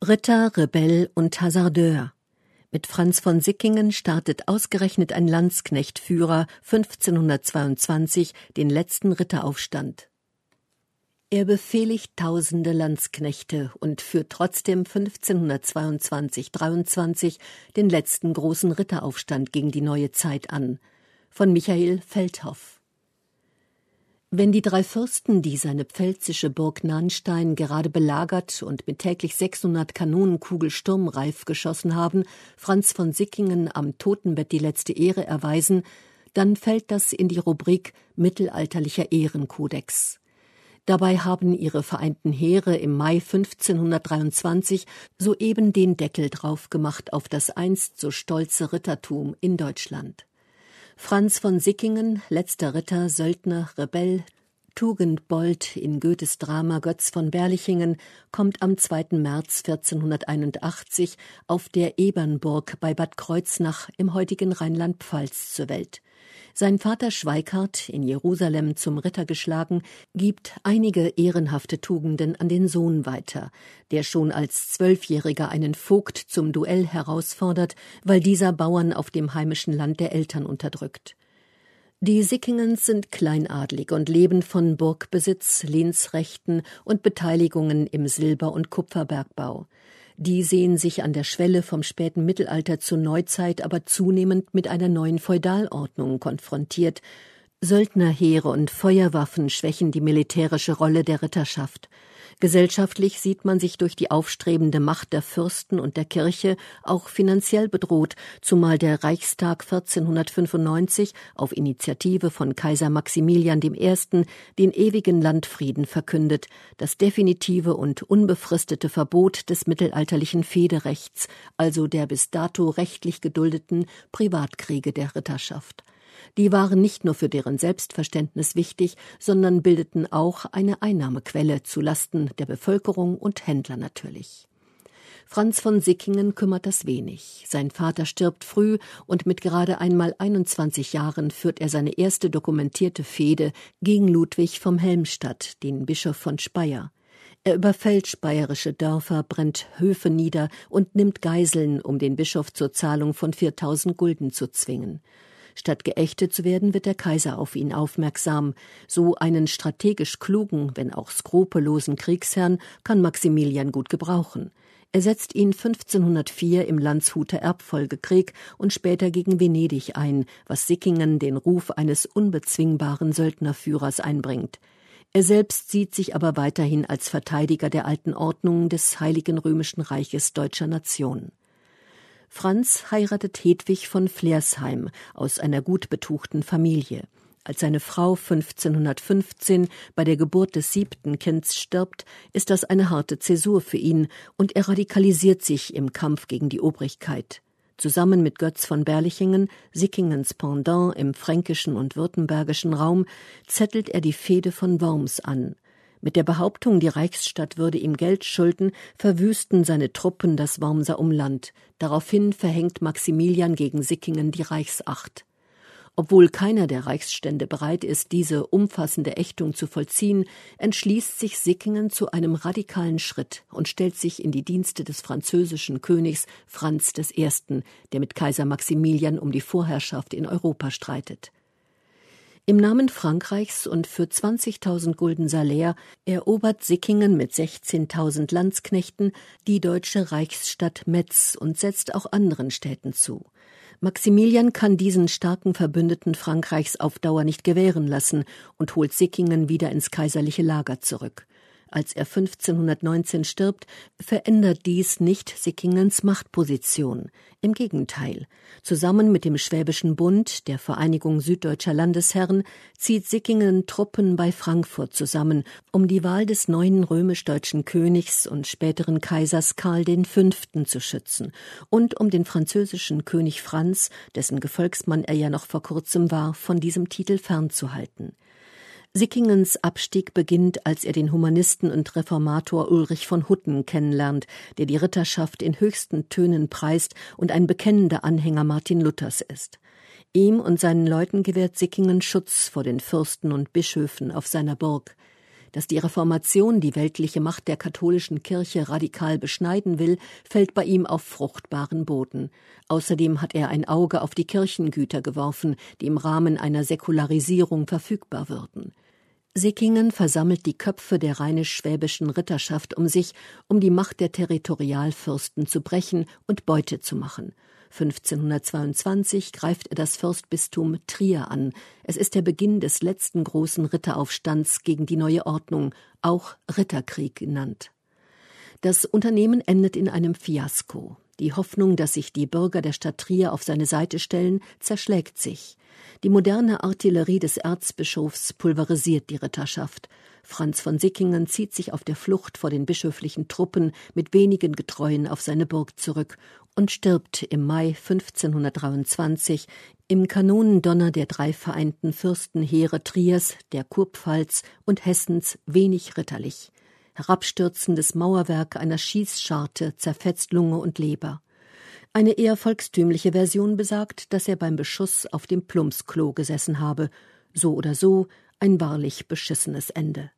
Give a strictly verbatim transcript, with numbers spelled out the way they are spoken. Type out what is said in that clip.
Ritter, Rebell und Hasardeur. Mit Franz von Sickingen startet ausgerechnet ein Landsknechtführer fünfzehnhundertzweiundzwanzig den letzten Ritteraufstand. Er befehligt tausende Landsknechte und führt trotzdem fünfzehnhundertzweiundzwanzig dreiundzwanzig den letzten großen Ritteraufstand gegen die neue Zeit an. Von Michael Feldhoff. Wenn die drei Fürsten, die seine pfälzische Burg Nahnstein gerade belagert und mit täglich sechshundert Kanonenkugel sturmreif geschossen haben, Franz von Sickingen am Totenbett die letzte Ehre erweisen, dann fällt das in die Rubrik mittelalterlicher Ehrenkodex. Dabei haben ihre vereinten Heere im Mai fünfzehnhundertdreiundzwanzig soeben den Deckel drauf gemacht auf das einst so stolze Rittertum in Deutschland. Franz von Sickingen, letzter Ritter, Söldner, Rebell, Tugendbold in Goethes Drama Götz von Berlichingen, kommt am zweiten März vierzehnhunderteinundachtzig auf der Ebernburg bei Bad Kreuznach im heutigen Rheinland-Pfalz zur Welt. Sein Vater Schweikart, in Jerusalem zum Ritter geschlagen, gibt einige ehrenhafte Tugenden an den Sohn weiter, der schon als Zwölfjähriger einen Vogt zum Duell herausfordert, weil dieser Bauern auf dem heimischen Land der Eltern unterdrückt. Die Sickingens sind kleinadlig und leben von Burgbesitz, Lehnsrechten und Beteiligungen im Silber- und Kupferbergbau. Die sehen sich an der Schwelle vom späten Mittelalter zur Neuzeit aber zunehmend mit einer neuen Feudalordnung konfrontiert. Söldnerheere und Feuerwaffen schwächen die militärische Rolle der Ritterschaft. Gesellschaftlich sieht man sich durch die aufstrebende Macht der Fürsten und der Kirche auch finanziell bedroht, zumal der Reichstag vierzehnhundertfünfundneunzig auf Initiative von Kaiser Maximilian der Erste. den ewigen Landfrieden verkündet, das definitive und unbefristete Verbot des mittelalterlichen Fehderechts, also der bis dato rechtlich geduldeten Privatkriege der Ritterschaft. Die waren nicht nur für deren Selbstverständnis wichtig, sondern bildeten auch eine Einnahmequelle zu Lasten der Bevölkerung und Händler natürlich. Franz von Sickingen kümmert das wenig. Sein Vater stirbt früh und mit gerade einmal einundzwanzig Jahren führt er seine erste dokumentierte Fehde gegen Ludwig vom Helmstadt, den Bischof von Speyer. Er überfällt speyerische Dörfer, brennt Höfe nieder und nimmt Geiseln, um den Bischof zur Zahlung von viertausend Gulden zu zwingen. Statt geächtet zu werden, wird der Kaiser auf ihn aufmerksam. So einen strategisch klugen, wenn auch skrupellosen Kriegsherrn kann Maximilian gut gebrauchen. Er setzt ihn fünfzehnhundertvier im Landshuter Erbfolgekrieg und später gegen Venedig ein, was Sickingen den Ruf eines unbezwingbaren Söldnerführers einbringt. Er selbst sieht sich aber weiterhin als Verteidiger der alten Ordnung des Heiligen Römischen Reiches deutscher Nation. Franz heiratet Hedwig von Flersheim aus einer gut betuchten Familie. Als seine Frau fünfzehnhundertfünfzehn bei der Geburt des siebten Kinds stirbt, ist das eine harte Zäsur für ihn und er radikalisiert sich im Kampf gegen die Obrigkeit. Zusammen mit Götz von Berlichingen, Sickingens Pendant im fränkischen und württembergischen Raum, zettelt er die Fehde von Worms an. Mit der Behauptung, die Reichsstadt würde ihm Geld schulden, verwüsten seine Truppen das Wormser Umland. Daraufhin verhängt Maximilian gegen Sickingen die Reichsacht. Obwohl keiner der Reichsstände bereit ist, diese umfassende Ächtung zu vollziehen, entschließt sich Sickingen zu einem radikalen Schritt und stellt sich in die Dienste des französischen Königs Franz der Erste., der mit Kaiser Maximilian um die Vorherrschaft in Europa streitet. Im Namen Frankreichs und für zwanzigtausend Gulden Salär erobert Sickingen mit sechzehntausend Landsknechten die deutsche Reichsstadt Metz und setzt auch anderen Städten zu. Maximilian kann diesen starken Verbündeten Frankreichs auf Dauer nicht gewähren lassen und holt Sickingen wieder ins kaiserliche Lager zurück. Als er fünfzehnhundertneunzehn stirbt, verändert dies nicht Sickingens Machtposition. Im Gegenteil. Zusammen mit dem Schwäbischen Bund, der Vereinigung süddeutscher Landesherren, zieht Sickingen Truppen bei Frankfurt zusammen, um die Wahl des neuen römisch-deutschen Königs und späteren Kaisers Karl der Fünfte. Zu schützen und um den französischen König Franz, dessen Gefolgsmann er ja noch vor kurzem war, von diesem Titel fernzuhalten. Sickingens Abstieg beginnt, als er den Humanisten und Reformator Ulrich von Hutten kennenlernt, der die Ritterschaft in höchsten Tönen preist und ein bekennender Anhänger Martin Luthers ist. Ihm und seinen Leuten gewährt Sickingen Schutz vor den Fürsten und Bischöfen auf seiner Burg. Dass die Reformation die weltliche Macht der katholischen Kirche radikal beschneiden will, fällt bei ihm auf fruchtbaren Boden. Außerdem hat er ein Auge auf die Kirchengüter geworfen, die im Rahmen einer Säkularisierung verfügbar würden. Sickingen versammelt die Köpfe der rheinisch-schwäbischen Ritterschaft um sich, um die Macht der Territorialfürsten zu brechen und Beute zu machen. fünfzehnhundertzweiundzwanzig greift er das Fürstbistum Trier an. Es ist der Beginn des letzten großen Ritteraufstands gegen die neue Ordnung, auch Ritterkrieg genannt. Das Unternehmen endet in einem Fiasko. Die Hoffnung, dass sich die Bürger der Stadt Trier auf seine Seite stellen, zerschlägt sich. Die moderne Artillerie des Erzbischofs pulverisiert die Ritterschaft. Franz von Sickingen zieht sich auf der Flucht vor den bischöflichen Truppen mit wenigen Getreuen auf seine Burg zurück und stirbt im Mai fünfzehnhundertdreiundzwanzig im Kanonendonner der drei vereinten Fürstenheere Triers, der Kurpfalz und Hessens wenig ritterlich. Herabstürzendes Mauerwerk einer Schießscharte zerfetzt Lunge und Leber. Eine eher volkstümliche Version besagt, dass er beim Beschuss auf dem Plumpsklo gesessen habe. So oder so ein wahrlich beschissenes Ende.